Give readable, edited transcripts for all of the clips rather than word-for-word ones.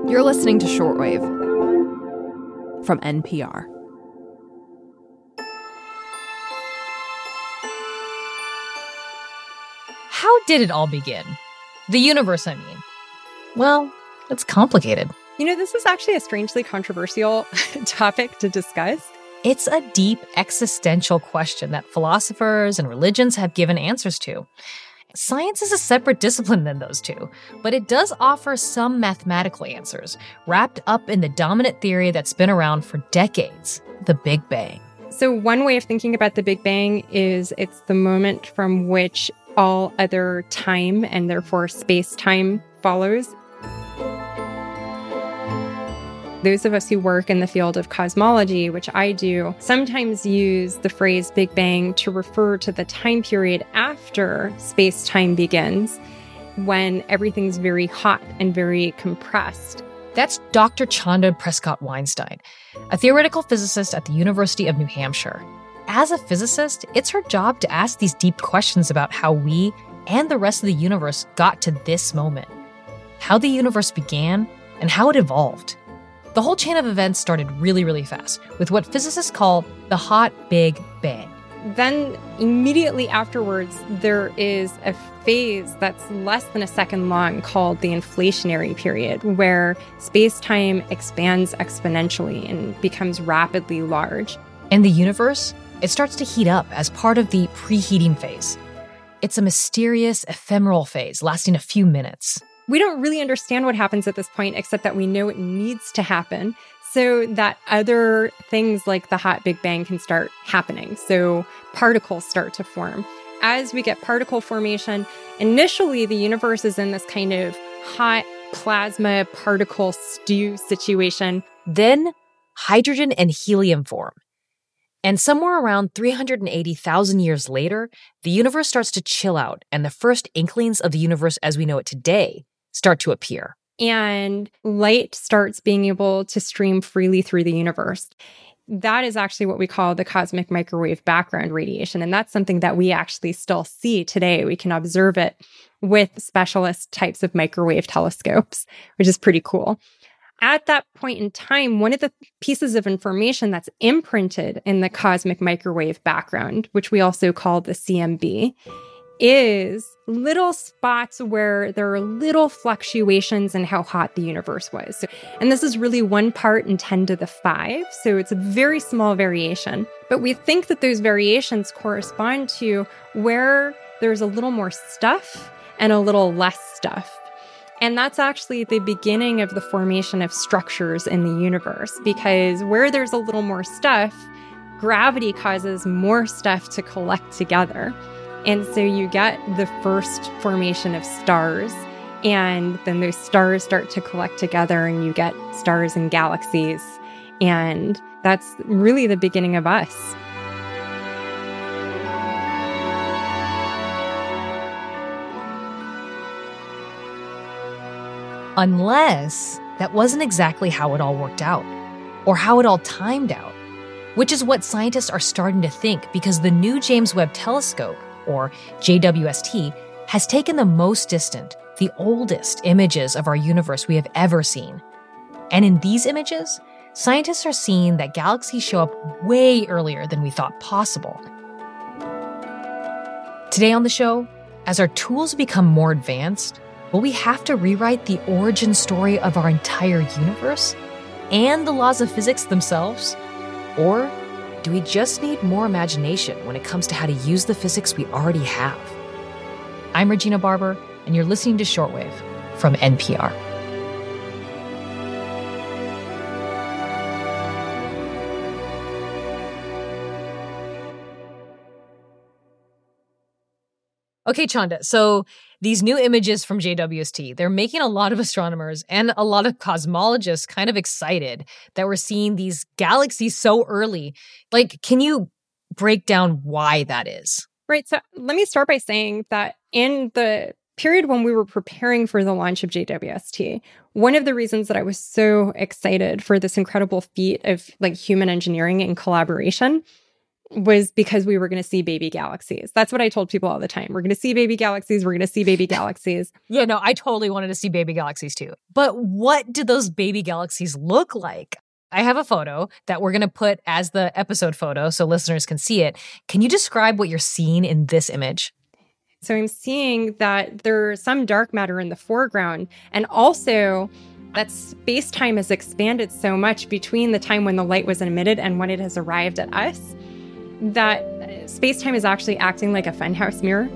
You're listening to Shortwave from NPR. How did it all begin? The universe, I mean. Well, it's complicated. You know, this is actually a strangely controversial topic to discuss. It's a deep existential question that philosophers and religions have given answers to. Science is a separate discipline than those two, but it does offer some mathematical answers, wrapped up in the dominant theory that's been around for decades, the Big Bang. So one way of thinking about the Big Bang is it's the moment from which all other time and therefore space-time follows. Those of us who work in the field of cosmology, which I do, sometimes use the phrase Big Bang to refer to the time period after space-time begins, when everything's very hot and very compressed. That's Dr. Chanda Prescott-Weinstein, a theoretical physicist at the University of New Hampshire. As a physicist, it's her job to ask these deep questions about how we and the rest of the universe got to this moment, how the universe began, and how it evolved. The whole chain of events started really, really fast, with what physicists call the Hot Big Bang. Then immediately afterwards, there is a phase that's less than a second long called the inflationary period, where space-time expands exponentially and becomes rapidly large. And the universe, it starts to heat up as part of the preheating phase. It's a mysterious, ephemeral phase lasting a few minutes. We don't really understand what happens at this point, except that we know it needs to happen so that other things like the Hot Big Bang can start happening. So particles start to form. As we get particle formation, initially the universe is in this kind of hot plasma particle stew situation. Then hydrogen and helium form. And somewhere around 380,000 years later, the universe starts to chill out, and the first inklings of the universe as we know it today start to appear. And light starts being able to stream freely through the universe. That is actually what we call the cosmic microwave background radiation. And that's something that we actually still see today. We can observe it with specialist types of microwave telescopes, which is pretty cool. At that point in time, one of the pieces of information that's imprinted in the cosmic microwave background, which we also call the CMB, is little spots where there are little fluctuations in how hot the universe was. And this is really 1 part in 10 to the 5, so it's a very small variation. But we think that those variations correspond to where there's a little more stuff and a little less stuff. And that's actually the beginning of the formation of structures in the universe, because where there's a little more stuff, gravity causes more stuff to collect together. And so you get the first formation of stars, and then those stars start to collect together and you get stars and galaxies. And that's really the beginning of us. Unless that wasn't exactly how it all worked out, or how it all timed out, which is what scientists are starting to think, because the new James Webb Telescope, or JWST, has taken the most distant, the oldest images of our universe we have ever seen. And in these images, scientists are seeing that galaxies show up way earlier than we thought possible. Today on the show, as our tools become more advanced, will we have to rewrite the origin story of our entire universe and the laws of physics themselves? Or do we just need more imagination when it comes to how to use the physics we already have? I'm Regina Barber, and you're listening to Shortwave from NPR. Okay, Chanda, so these new images from JWST, they're making a lot of astronomers and a lot of cosmologists kind of excited that we're seeing these galaxies so early. Like, can you break down why that is? Right. So let me start by saying that in the period when we were preparing for the launch of JWST, one of the reasons that I was so excited for this incredible feat of human engineering and collaboration was because we were going to see baby galaxies. That's what I told people all the time. We're going to see baby galaxies. We're going to see baby galaxies. Yeah, no, I totally wanted to see baby galaxies too. But what do those baby galaxies look like? I have a photo that we're going to put as the episode photo so listeners can see it. Can you describe what you're seeing in this image? So I'm seeing that there's some dark matter in the foreground, and also that space-time has expanded so much between the time when the light was emitted and when it has arrived at us, that space-time is actually acting like a funhouse mirror.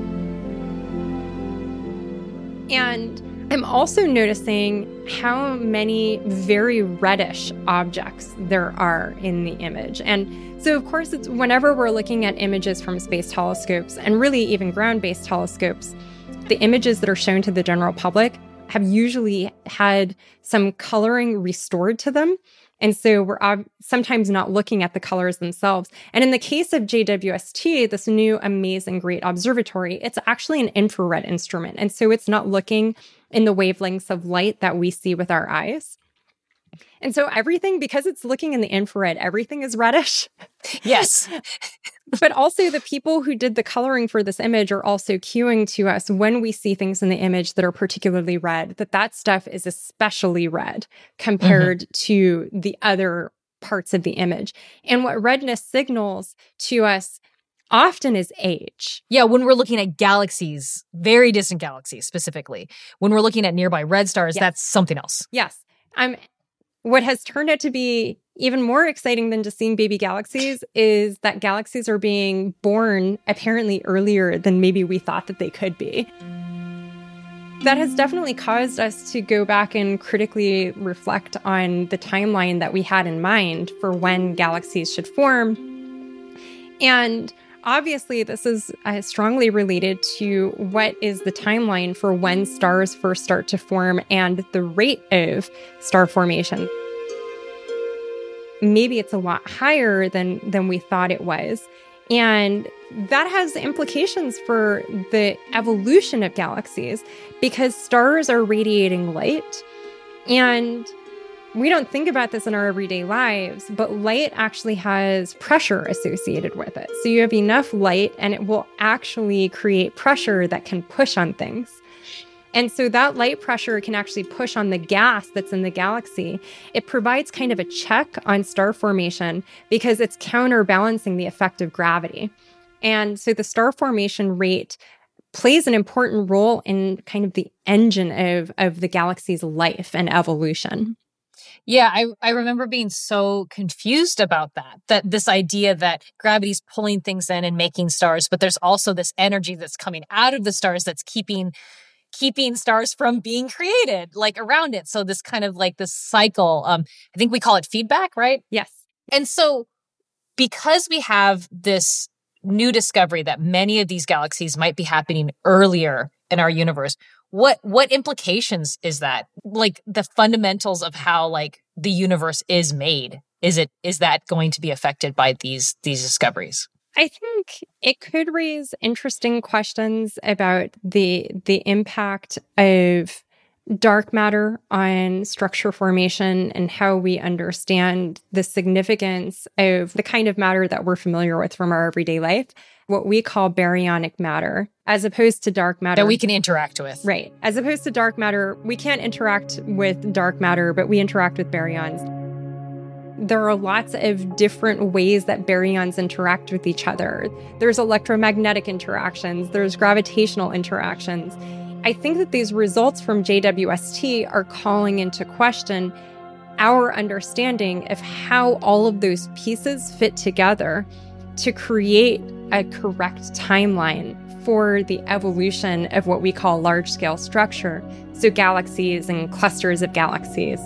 And I'm also noticing how many very reddish objects there are in the image. And so, of course, it's whenever we're looking at images from space telescopes, and really even ground-based telescopes, the images that are shown to the general public have usually had some coloring restored to them. And so we're sometimes not looking at the colors themselves. And in the case of JWST, this new amazing great observatory, it's actually an infrared instrument. And so it's not looking in the wavelengths of light that we see with our eyes. And so everything, because it's looking in the infrared, everything is reddish. Yes. But also the people who did the coloring for this image are also cueing to us when we see things in the image that are particularly red, that stuff is especially red compared to the other parts of the image. And what redness signals to us often is age. Yeah, when we're looking at galaxies, very distant galaxies specifically, when we're looking at nearby red stars, that's something else. Yes. What has turned out to be even more exciting than just seeing baby galaxies is that galaxies are being born apparently earlier than maybe we thought that they could be. That has definitely caused us to go back and critically reflect on the timeline that we had in mind for when galaxies should form. And obviously, this is strongly related to what is the timeline for when stars first start to form and the rate of star formation. Maybe it's a lot higher than we thought it was. And that has implications for the evolution of galaxies because stars are radiating light. And we don't think about this in our everyday lives, but light actually has pressure associated with it. So you have enough light and it will actually create pressure that can push on things. And so that light pressure can actually push on the gas that's in the galaxy. It provides kind of a check on star formation because it's counterbalancing the effect of gravity. And so the star formation rate plays an important role in kind of the engine of the galaxy's life and evolution. Yeah, I remember being so confused about that this idea that gravity's pulling things in and making stars, but there's also this energy that's coming out of the stars that's keeping stars from being created, like around it. So this kind of like this cycle, I think we call it feedback, right? Yes. And so because we have this new discovery that many of these galaxies might be happening earlier in our universe, what implications is that? Like the fundamentals of how like the universe is made, is that going to be affected by these discoveries? I think it could raise interesting questions about the impact of dark matter on structure formation and how we understand the significance of the kind of matter that we're familiar with from our everyday life, what we call baryonic matter, as opposed to dark matter. That we can interact with. Right. As opposed to dark matter, we can't interact with dark matter, but we interact with baryons. There are lots of different ways that baryons interact with each other. There's electromagnetic interactions, there's gravitational interactions. I think that these results from JWST are calling into question our understanding of how all of those pieces fit together to create a correct timeline for the evolution of what we call large-scale structure, so galaxies and clusters of galaxies.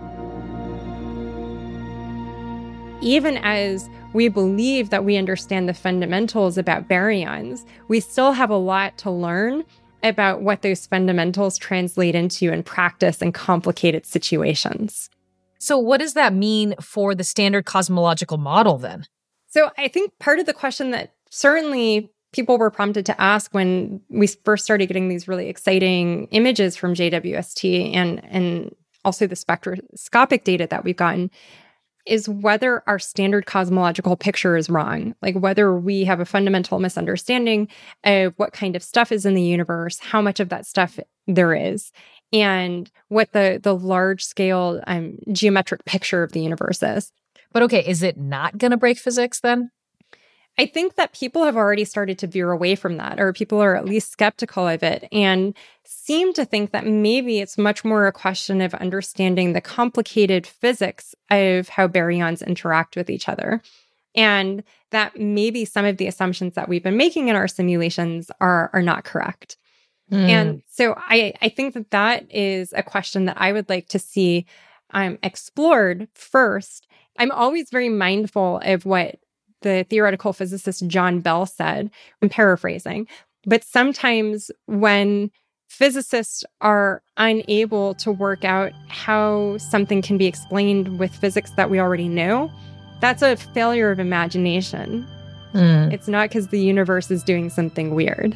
Even as we believe that we understand the fundamentals about baryons, we still have a lot to learn about what those fundamentals translate into in practice in complicated situations. So what does that mean for the standard cosmological model then? So I think part of the question that certainly people were prompted to ask when we first started getting these really exciting images from JWST and also the spectroscopic data that we've gotten is whether our standard cosmological picture is wrong, like whether we have a fundamental misunderstanding of what kind of stuff is in the universe, how much of that stuff there is, and what the large-scale geometric picture of the universe is. But okay, is it not going to break physics then? I think that people have already started to veer away from that, or people are at least skeptical of it and seem to think that maybe it's much more a question of understanding the complicated physics of how baryons interact with each other. And that maybe some of the assumptions that we've been making in our simulations are not correct. And so I think that is a question that I would like to see explored first. I'm always very mindful of what the theoretical physicist John Bell said. I'm paraphrasing. But sometimes when physicists are unable to work out how something can be explained with physics that we already know, that's a failure of imagination. It's not because the universe is doing something weird.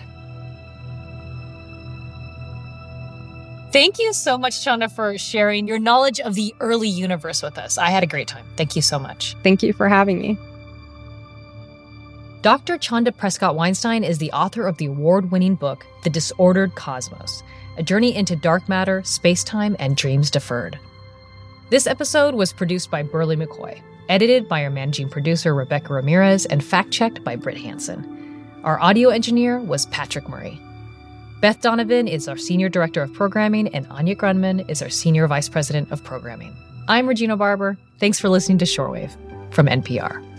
Thank you so much, Chanda, for sharing your knowledge of the early universe with us. I had a great time. Thank you so much. Thank you for having me. Dr. Chanda Prescott-Weinstein is the author of the award-winning book, The Disordered Cosmos, a journey into dark matter, space-time, and dreams deferred. This episode was produced by Burley McCoy, edited by our managing producer, Rebecca Ramirez, and fact-checked by Britt Hansen. Our audio engineer was Patrick Murray. Beth Donovan is our Senior Director of Programming, and Anya Grunman is our Senior Vice President of Programming. I'm Regina Barber. Thanks for listening to Shortwave from NPR.